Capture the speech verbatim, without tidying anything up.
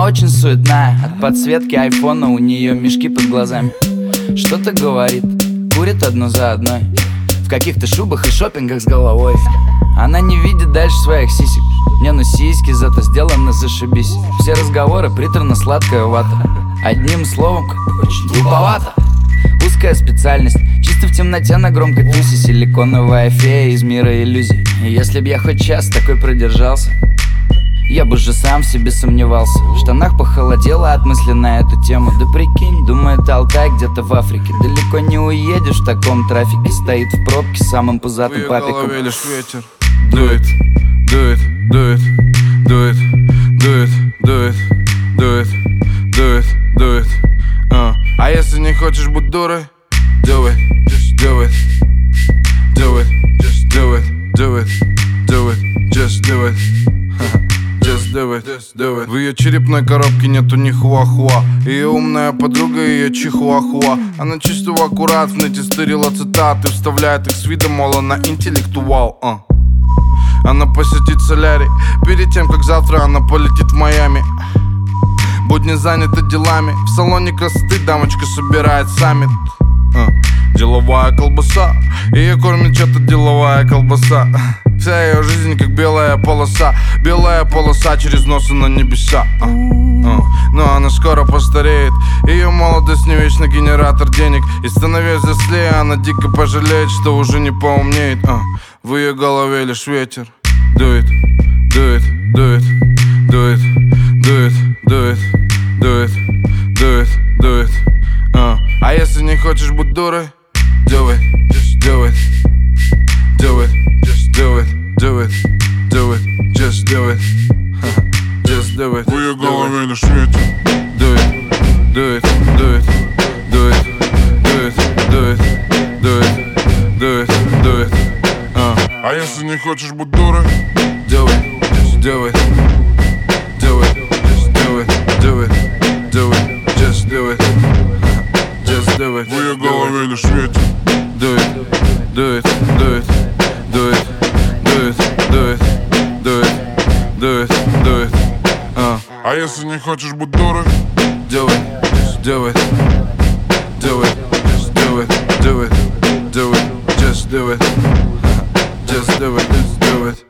очень суетная. От подсветки айфона у нее мешки под глазами. Что-то говорит, курит одну за одной, в каких-то шубах и шопингах с головой. Она не видит дальше своих сисек. Не, ну сиськи зато сделаны зашибись. Все разговоры приторно-сладкая вата. Одним словом, очень глуповато. Узкая специальность, чисто в темноте на громкой тусе. Силиконовая фея из мира иллюзий. И если б я хоть час такой продержался, я бы же сам в себе сомневался. В штанах похолодело от мысли на эту тему. Да прикинь, думает Алтай где-то в Африке. Далеко не уедешь в таком трафике. Стоит в пробке с самым пузатым папиком. В ее голове лишь ветер. Do it, do it, do it, do it, do it, do it, do it, do it, do it. uh. А если не хочешь быть дурой, do it, just do it, do it, just do it, do it, do it, just do it. Just do it, just do it. В ее черепной коробке нету ни хуахуа. Ее умная подруга, ее чихуахуа. Она чисто аккурат в нете стырила цитаты, вставляет их с видом, мол, она интеллектуал. uh. Она посетит солярий перед тем, как завтра она полетит в Майами. Будни заняты делами, в салоне красоты дамочка собирает саммит. uh. Деловая колбаса, ее кормит что-то деловая колбаса. Вся ее жизнь как белая полоса, белая полоса через нос на небеса. uh. uh. Но она скоро постареет, ее молодость не вечно генератор денег. И становясь взрослее, она дико пожалеет, что уже не поумнеет. uh. В ее голове лишь ветер. Do it, do it, do it, do it, do it, do it, do it, do it, do it. uh. А если не хочешь быть дурой, do it, just do it, do it, just do it, do it, do it, just do it, just do it. В ее голове лишь ветер. Do it, do it, do it, do it, do it, do it, do it, do it, do it. uh. А если не хочешь быть дурой, do it, just do it, do it, just do it, do it, do it, just do it, just do it. В ее голове лишь ветер. Do it, do it, do it, do it, do it, do it, do it, do it, do it. uh. А если не хочешь быть дурой, do it, just do it, do it, just do it, do it, do it, just do it, just do it, just do it.